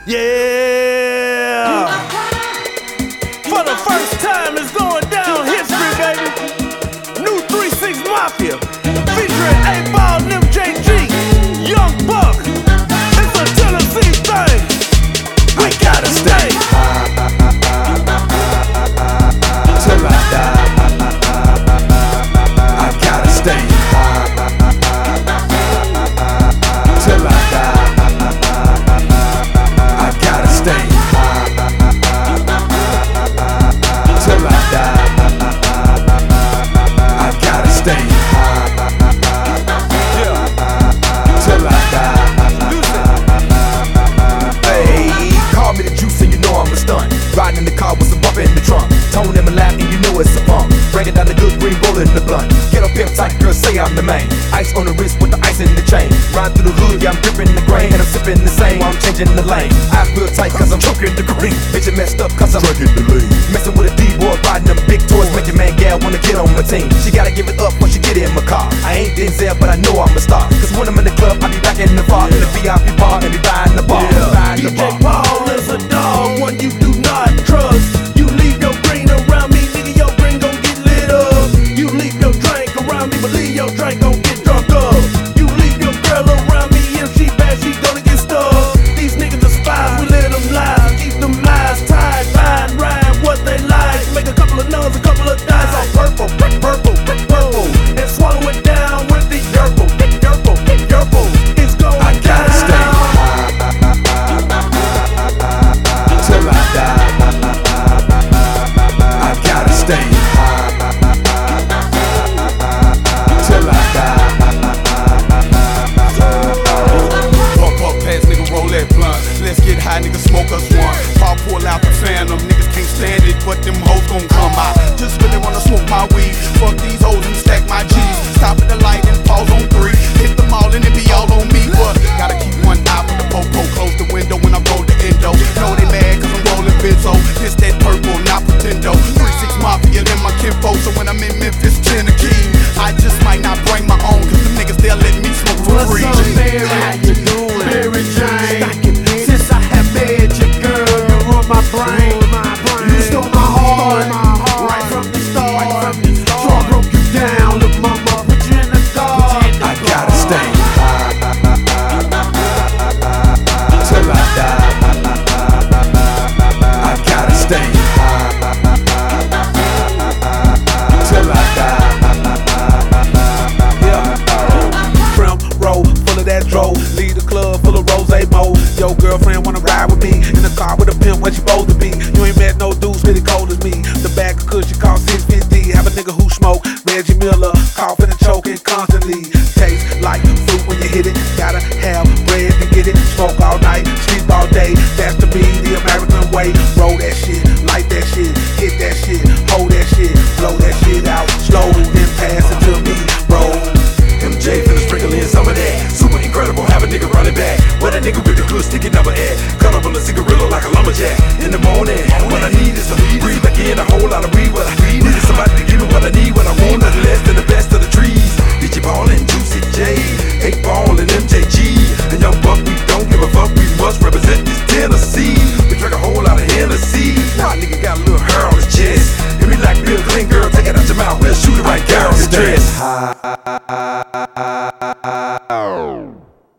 Yeah! For the first time, it's going down history, baby. New 3-6 Mafia, featuring 8Ball and MJG, Young Buck. It's a Tennessee thing. We gotta stay till I die. I gotta stay till I die. I gotta stay till I die. I gotta stay till I die. Hey, call me the juice and you know I'm a stunt. Riding in the car with some bumper in the trunk. Tone in my lap and you know it's a pump. Breaking down the good green bullet in the blunt. Get up pimp tight, girl, say I'm the main. Ice on the wrist with the ice in the chain. Ride through the hood, yeah, I'm gripping the grain. And I'm sipping the same while I'm changing the lane. I feel tight cause I'm choking the green. Bitch, it messed up cause I'm drinking the lean. Messing with a D-boy, riding them big toys. Make your man gal wanna get on my team. She gotta give it up when she get in my car. I ain't Denzel, but I know I'm a star. Cause when I'm in the club, I be back in the bar. In the VIP bar and be buying the bar. DJ Paul is a dog, one you do not trust. You leave your green around me, nigga, your green gon' get lit up. You leave your drink around me, but leave your drink gon' get drunk up. You leave your girl around me, if she bad, she gonna get stuck. These niggas are spies, we let them lie. Keep them eyes tied, find rhyme what they like. Make a couple of nuns, a couple of dice on purple, purple, purple, and swallow it down with the yerple, yerple, yerple. It's going down. I gotta stay till I die. I gotta stay till I die. Pump up past, nigga, roll that blunt. Let's get high, nigga, smoke us one. Paul pull out the phantom, niggas can't stand it, but them hoes gon' come out. Just really wanna smoke my weed. Fuck these hoes and stack my G's. Stop at the light and pause on 3. Hit them all and it be all on me, but gotta keep one eye for the popo. Close the window when I roll the endo. Know they mad cause I'm rolling benzo. This that purple, not pretendo. 3-6 Mafia, then my kinfo. So when I'm in Memphis, Tennessee, I just might not bring my own. Cause them niggas, they'll let me smoke for free. What's up, Mary? How you doing? Mary Jane. Since I have met you, girl, you ruined my brain. You stole my heart right from the start. So I broke you down, look, mama, put you in the dark. I gotta stay till I die. I gotta stay till I die. Yeah. Prim roll full of that dro. Leave the club full of rose mo. Yo, girlfriend wanna ride with me in the car with a pimp when she supposed to be. You ain't met no dudes really cold as me. The bag of cushion cost $6.50. Have a nigga who smoke Reggie Miller, coughing and choking constantly. Tastes like fruit when you hit it. Gotta have bread to get it. Smoke all night, sleep all day. That's to be the American way. Roll that shit, light that shit, hit that shit, hold that shit, blow that shit out slow, then pass it to me. Roll. MJ finna sprinkle in some of that. Super incredible, have a nigga running back. But a nigga with the good sticky number at. Cut up on a cigarillo like a lumberjack. In the morning, what I need is a breathe back in a whole lot of weed, but